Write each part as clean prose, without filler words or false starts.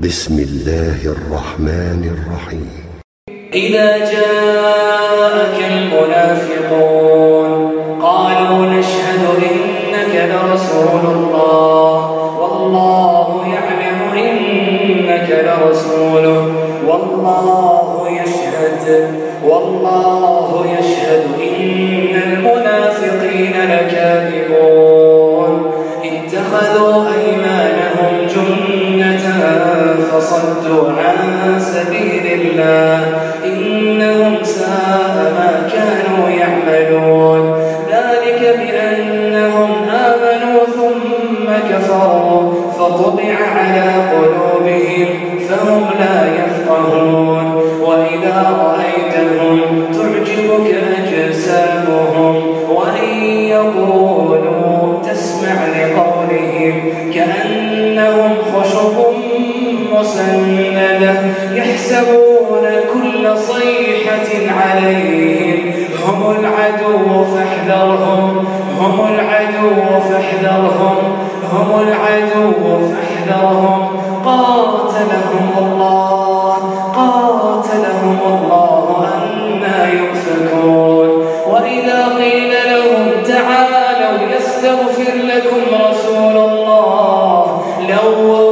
بسم الله الرحمن الرحيم. إذا جاءك المنافقون قالوا نشهد إنك لرسول الله والله يعلم إنك لرسوله والله يشهد إن المنافقين لكاذبون اتخذوا أيمانهم جنة فصدوا عن سبيل الله إنهم ساء ما كانوا يعملون ذلك بأنهم آمنوا ثم كفروا فطبع على قلوبهم فهم لا يفقهون وإذا رأيتهم تعجبك أجسامهم وإن يقولوا تسمع لقولهم كأنهم خشب مسندة يحسبون كل صيحة عليهم هم العدو فاحذرهم قاتلهم الله أنى يؤفكون وإذا قيل لهم تعالوا يستغفر لكم رسول الله لووا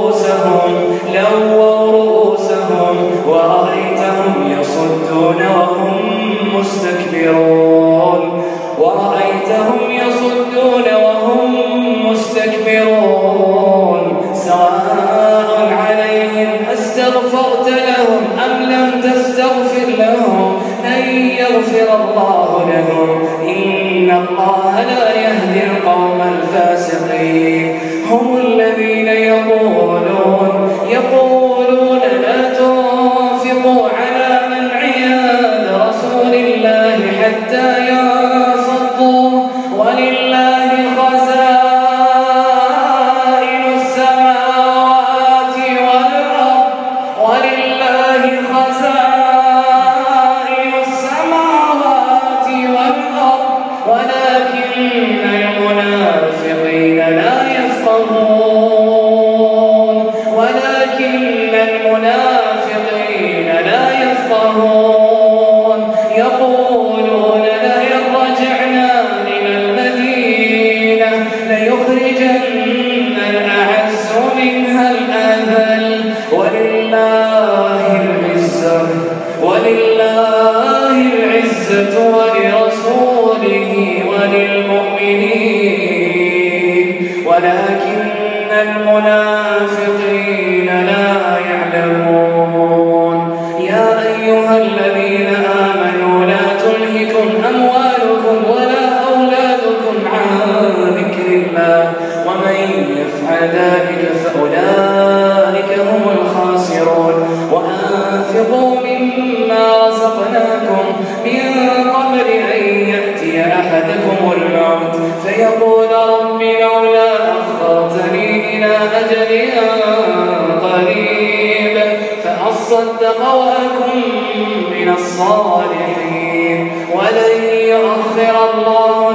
رؤوسهم ورأيتهم يصدون وهم مستكبرون سواء عليهم أستغفرت لهم أم لم تستغفر لهم لن يغفر الله لهم إن الله لا يهدي القوم الفاسقين هم الذين يقولون لا تنفقوا على من عند رسول الله حتى ينفضوا ولله خزائن السماوات والأرض ولكن المنافقين لا يفقهون يقولون لئن رجعنا إلى المدينة ليخرجن الأعز منها الأذل ولله العزة ولرسوله وللمؤمنين ولكن المنافقين لا يعلمون يا أيها الذين آمنوا لا تلهكم أموالكم ولا أولادكم عن ذكر الله ومن يفعل ذلك فأولئك هم الخاسرون وأنفقوا مما رزقناكم من قبل أن يأتي أحدكم الموت فيقول رب لولا أخرتني إلى أجل قريب فأصدق وأكن من الصالحين ولن يؤخر الله